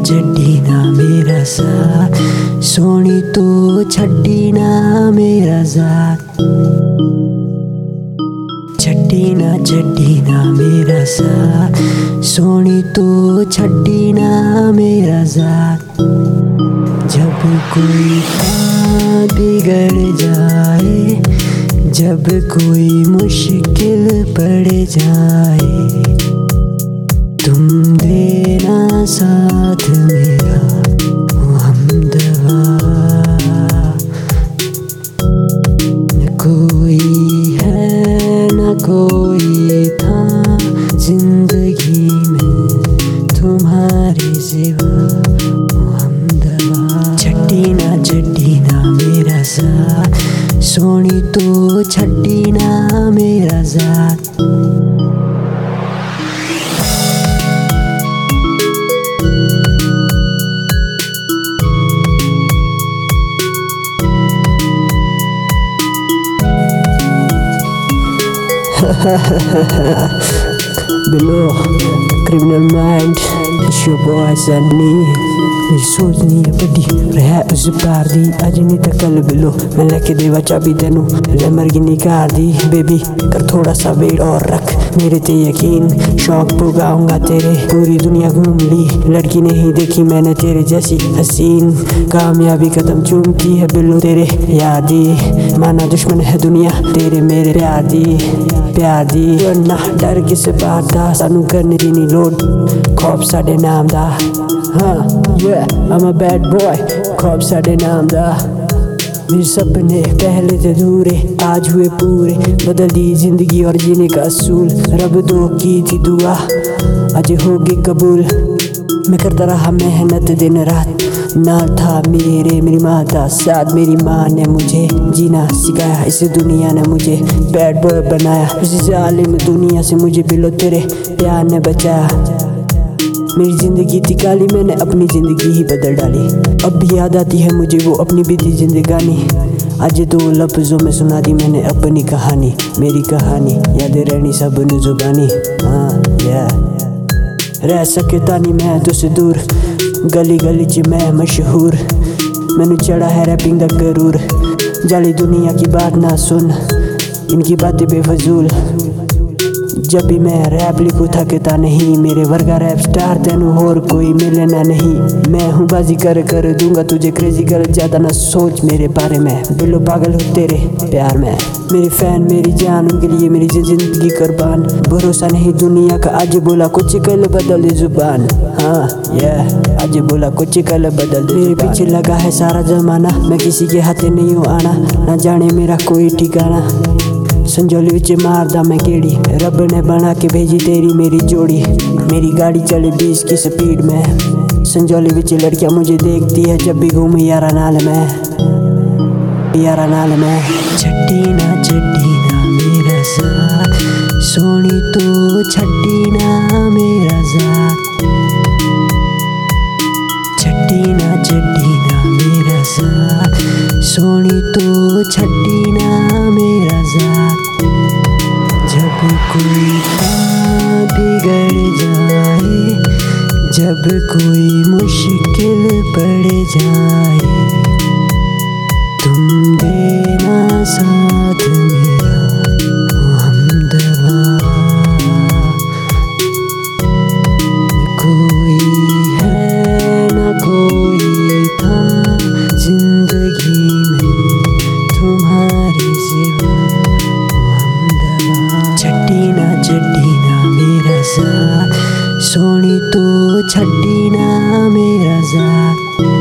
छड्डी ना मेरा साथ, सोनी तू छड्डी ना मेरा साथ। छड्डी ना मेरा साथ, सोनी तू छड्डी ना मेरा साथ। जब कोई बात बिगड़ जाए, जब कोई मुश्किल पड़ जाए, तुम देना साथ मेरा हमदवा। न कोई है न कोई था जिंदगी में तुम्हारे सिवा हमदवा। छड्डी ना मेरा साथ, सोनी तू छड्डी ना मेरा साथ। Below Criminal Mind, it's your boy Sunny। मेरी सोच नहीं है बड़ी रहा उस पार दी, अज नहीं तो कल बिलो मैं लेके देवा चाबी तेनू लैम्बोर्गिनी कार दी। बेबी कर थोड़ा सा वेट और रख मेरे ते यकीन, शौक पुगाऊंगा तेरे पूरी दुनिया घूम ली। लड़की नहीं देखी मैंने तेरे जैसी हसीन, कामयाबी कदम चूमती है बिल्लो तेरे यार दी। माना दुश्मन है दुनिया तेरे मेरे प्यार दी वरना डर किस बात दा, सानू करने दी नहीं लोड खौफ साडे नाम दा। हाँ I'm a bad boy, खौफ साडे नाम दा। मेरे सपने पहले थे अधूरे आज हुए पूरे, बदल दी जिंदगी और जीने का असूल। रब दो की थी दुआ आज होगी कबूल, मैं करता रहा मेहनत दिन रात। ना था मेरी माँ का साथ, मेरी माँ ने मुझे जीना सिखाया, इस दुनिया ने मुझे बैड बॉय बनाया। इस जालिम दुनिया से मुझे बिलो तेरे प्यार ने बचाया। मेरी जिंदगी थी काली, मैंने अपनी जिंदगी ही बदल डाली। अब भी याद आती है मुझे वो अपनी बीती जिंदगानी, आज दो लफ्जों में सुना दी मैंने अपनी कहानी। मेरी कहानी याद रहनी सब जुबानी। हाँ रह सकता नहीं मैं तुझसे दूर, गली गली च मैं मशहूर। मैनू चढ़ा है रैपिंग दा गरूर, जाली दुनिया की बात ना सुन, इनकी बातें बेफजूल। जब भी मैं रैप लिखूं थकता नहीं, मेरे वर्गा रैप स्टार तेनू और कोई मिलना नहीं। मैं हूँ बाजी कर दूंगा तुझे क्रेजी कर, ज्यादा ना सोच मेरे बारे में, बिल्लो पागल हो तेरे प्यार में। मेरी फैन मेरी जान उनके लिए मेरी जिंदगी कुर्बान। भरोसा नहीं दुनिया का, आज बोला कुछ कल बदल दे जुबान। हाँ आज बोला कुछ कल बदल दे। मेरे पीछे लगा है सारा जमाना, मैं किसी के हाथे नहीं हूँ आना, ना जाने मेरा कोई ठिकाना। संजोली विच मारदा मैं केड़ी, रब ने बना के भेजी तेरी मेरी जोड़ी। मेरी गाड़ी चले 20 की स्पीड में, संजोली विच लड़कियां मुझे देखती है जब भी घूम यारा नाल में। छड्डी ना मेरा साथ, सोनी तू छड्डी ना मेरा साथ। छड्डी ना मेरा साथ, सोनी तू छड्डी ना मेरा साथ। जब कोई बात बिगड़ जाए, जब कोई मुश्किल पड़ जाए, तुम देना साथ मेरा हमदवा। कोई है न कोई था जिंदगी में तुम्हारे सिवा हमदवा। छड्डी ना मेरा साथ, सोनी तू छड्डी ना मेरा साथ।